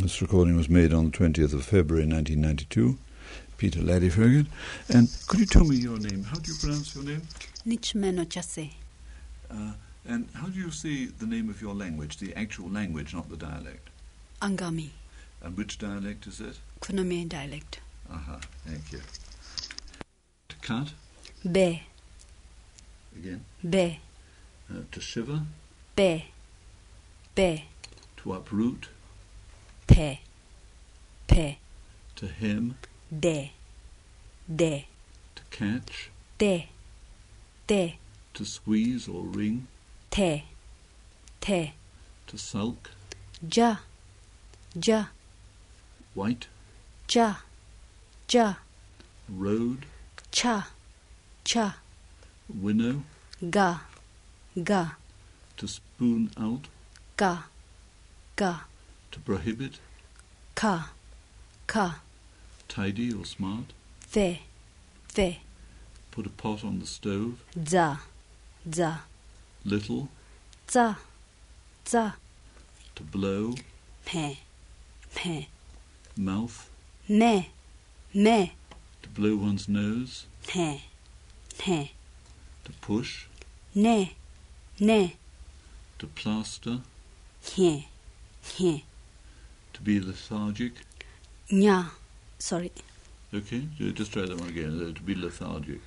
This recording was made on the 20th of February 1992. Peter Ladefoged. And could you tell me your name? How do you pronounce your name? Nichmeno Chase. And how do you say the name of your language, the actual language, not the dialect? Angami. And which dialect is it? Kuname dialect. Aha, thank you. To cut? Be. Again? Be. To shiver? Be. Be. To uproot? Pe. Pe. To hem? De. De. To catch? De. De. To squeeze or wring? Te. Te. To sulk? Ja. Ja. White? Ja. Ja. Road? Cha. Cha. Winnow? Ga. Ga. To spoon out? Ga. Ga. To prohibit? Ka. Ka. Tidy or smart? Ve. Ve. Put a pot on the stove? Za. Za. Little? Za. Za. To blow? Me. Me. Mouth? Me. Me. To blow one's nose? Ne. Ne. To push? Ne. Ne. To plaster? He. He. To be lethargic? Nya. Sorry. Okay, just try that one again. To be lethargic.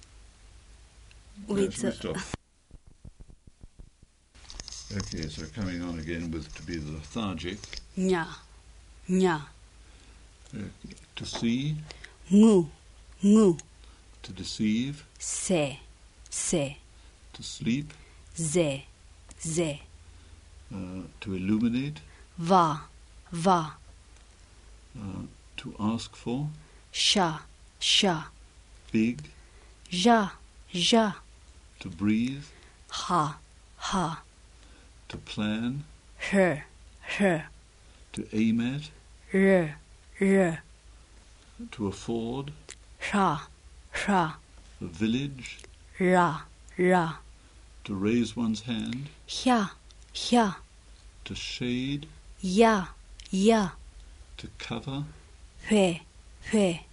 With Should we stop? Okay, so coming on again with to be lethargic. Nya. Nya. To see? Ngu. Ngu. To deceive? Se. Se. To sleep? Ze. Ze. To illuminate? Va. Va. To ask for? Sha. Sha. Big? Ja. Ja. To breathe? Ha. Ha. To plan? Her. Her. To aim at? R. R. To afford? Ra. Ra. A village? Ra. Ra. To raise one's hand? Hya. Hya. To shade? Ya. Ya. To cover? Hue. Hue.